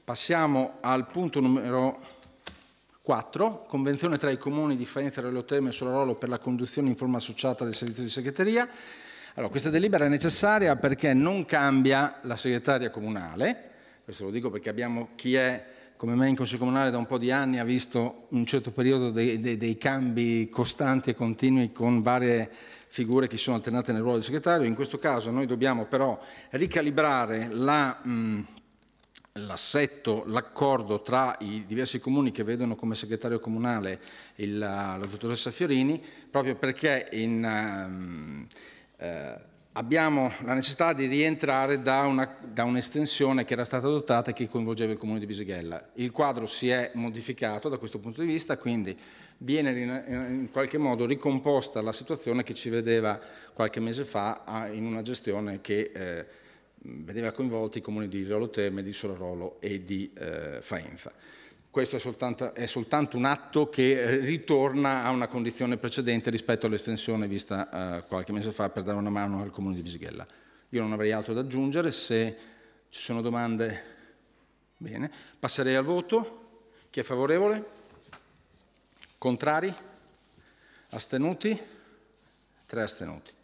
Passiamo al punto numero 4, convenzione tra i comuni di Faenza, Rello Terme e Solarolo per la conduzione in forma associata del servizio di segreteria. Allora, questa delibera è necessaria perché non cambia la segretaria comunale, questo lo dico perché abbiamo chi è come me in Consiglio Comunale da un po' di anni ha visto un certo periodo dei cambi costanti e continui con varie figure che sono alternate nel ruolo di segretario. In questo caso noi dobbiamo però ricalibrare l'assetto, l'accordo tra i diversi comuni che vedono come segretario comunale la dottoressa Fiorini, proprio perché abbiamo la necessità di rientrare da un'estensione che era stata adottata e che coinvolgeva il comune di Bisighella. Il quadro si è modificato da questo punto di vista, quindi viene in qualche modo ricomposta la situazione che ci vedeva qualche mese fa in una gestione che vedeva coinvolti i comuni di Rello Terme, di Solarolo e di Faenza. Questo è soltanto un atto che ritorna a una condizione precedente rispetto all'estensione vista qualche mese fa per dare una mano al comune di Bisighella. Io non avrei altro da aggiungere, se ci sono domande, bene. Passerei al voto. Chi è favorevole? Contrari? Astenuti? 3 astenuti.